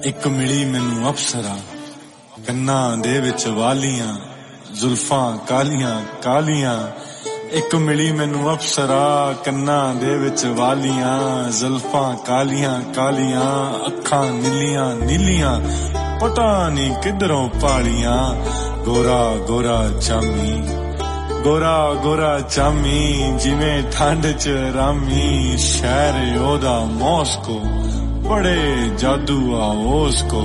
ਇੱਕ ਮਿਲੀ ਮੈਨੂੰ ਅਪਸਰਾ ਕੰਨਾਂ ਦੇ ਵਿੱਚ ਵਾਲੀਆਂ ਜ਼ੁਲਫਾਂ ਕਾਲੀਆਂ ਕਾਲੀਆਂ ਇੱਕ ਮਿਲੀ ਮੈਨੂੰ ਅਪਸਰਾ ਕੰਨਾਂ ਦੇ ਵਿੱਚ ਵਾਲੀਆਂ ਜ਼ੁਲਫਾਂ ਕਾਲੀਆਂ ਕਾਲੀਆਂ ਅੱਖਾਂ ਨੀਲੀਆਂ ਨੀਲੀਆਂ ਪਤਾ ਨਹੀਂ ਕਿਧਰੋਂ ਪਾਲੀਆਂ ਗੋਰਾ ਗੋਰਾ ਚਾਮੀ ਗੋਰਾ ਗੋਰਾ ਚਾਮੀ ਜਿਵੇਂ ਠੰਡ ਚ ਰਾਮੀ ਸ਼ਹਿਰ ਉਹਦਾ ਮੌਸਕੋ ਬੜੇ ਜਾਦੂ ਆ ਉਸਕੋ